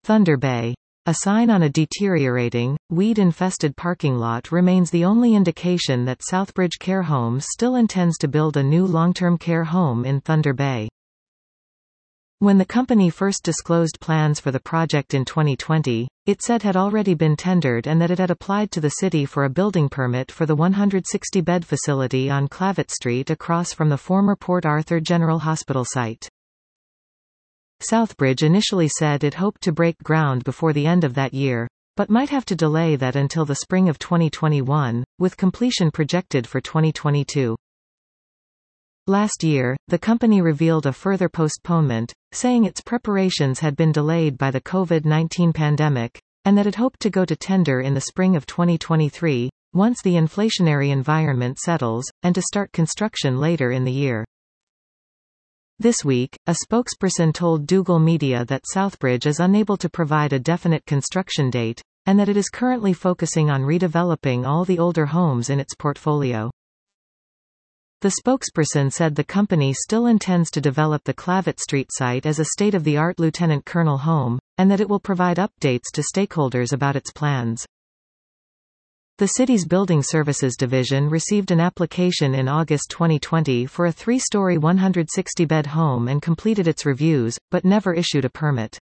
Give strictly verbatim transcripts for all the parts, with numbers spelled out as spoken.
Thunder Bay. A sign on a deteriorating, weed-infested parking lot remains the only indication that Southbridge Care Homes still intends to build a new long-term care home in Thunder Bay. When the company first disclosed plans for the project in twenty twenty, it said had already been tendered and that it had applied to the city for a building permit for the one hundred sixty bed facility on Clavitt Street across from the former Port Arthur General Hospital site. Southbridge initially said it hoped to break ground before the end of that year, but might have to delay that until the spring of twenty twenty-one, with completion projected for twenty twenty-two. Last year, the company revealed a further postponement, saying its preparations had been delayed by the COVID nineteen pandemic, and that it hoped to go to tender in the spring of twenty twenty-three, once the inflationary environment settles, and to start construction later in the year. This week, a spokesperson told Dougal Media that Southbridge is unable to provide a definite construction date, and that it is currently focusing on redeveloping all the older homes in its portfolio. The spokesperson said the company still intends to develop the Clavitt Street site as a state-of-the-art Lieutenant Colonel home, and that it will provide updates to stakeholders about its plans. The city's Building Services Division received an application in August twenty twenty for a three-story one hundred sixty bed home and completed its reviews, but never issued a permit.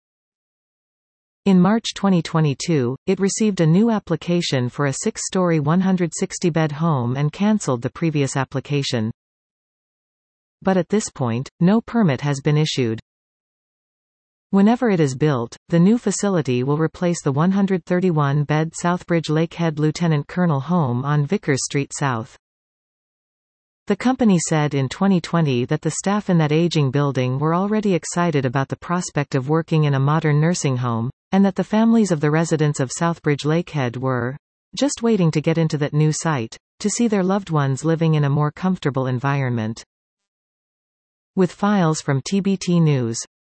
In March twenty twenty-two, it received a new application for a six-story one hundred sixty bed home and cancelled the previous application. But at this point, no permit has been issued. Whenever it is built, the new facility will replace the one hundred thirty-one bed Southbridge Lakehead Lieutenant Colonel home on Vickers Street South. The company said in twenty twenty that the staff in that aging building were already excited about the prospect of working in a modern nursing home, and that the families of the residents of Southbridge Lakehead were just waiting to get into that new site, to see their loved ones living in a more comfortable environment. With files from T B T News.